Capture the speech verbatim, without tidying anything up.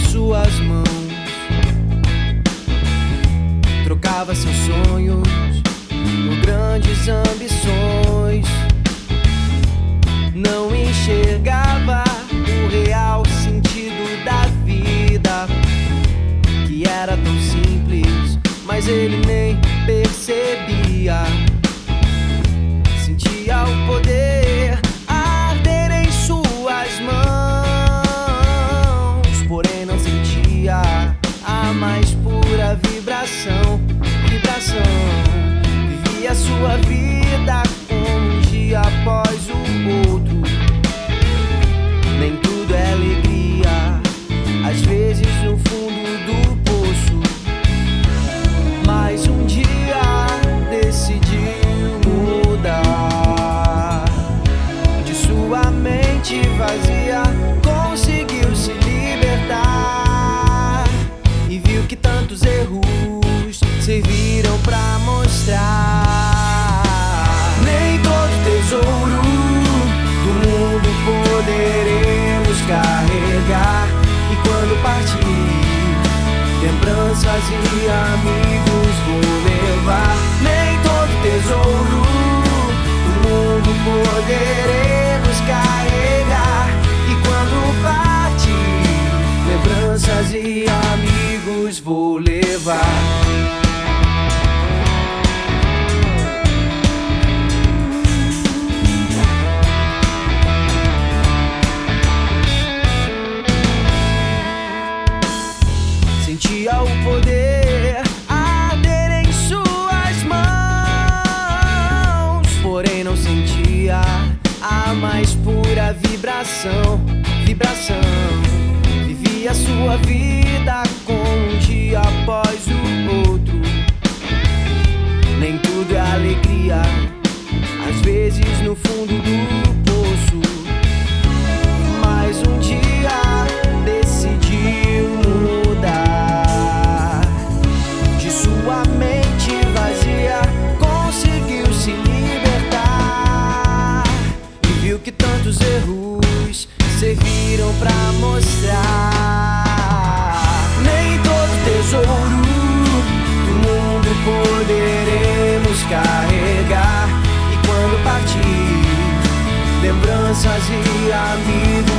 suas mãos, trocava seus sonhos por grandes ambições. Não enxergava o real sentido da vida, que era tão simples, mas ele nem percebia. Sentia o poder arder em suas mãos, porém não sentia a mais pura vibração, vibração. Vivia sua vida um dia após o outro. Nem tudo é alegria, às vezes no fundo do poço. Mas um dia decidiu mudar. De sua mente vazia conseguiu se libertar, e viu que tantos erros serviram pra mostrar. Nem todo tesouro do mundo poderemos carregar, e quando partir, lembranças e amigos vou levar. Nem todo tesouro do mundo poderemos carregar, e quando partir, lembranças e amigos vou levar. Sentia o poder arder em suas mãos, porém não sentia a mais pura vibração, vibração. Vivia sua vida com um dia após o outro. Nem tudo é alegria, às vezes no fundo do poço. Mas um dia decidiu mudar. De sua mente vazia conseguiu se libertar, e viu que tantos erros serviram pra mostrar. Nem todo tesouro do mundo poderemos carregar, e quando partir, lembranças e amigos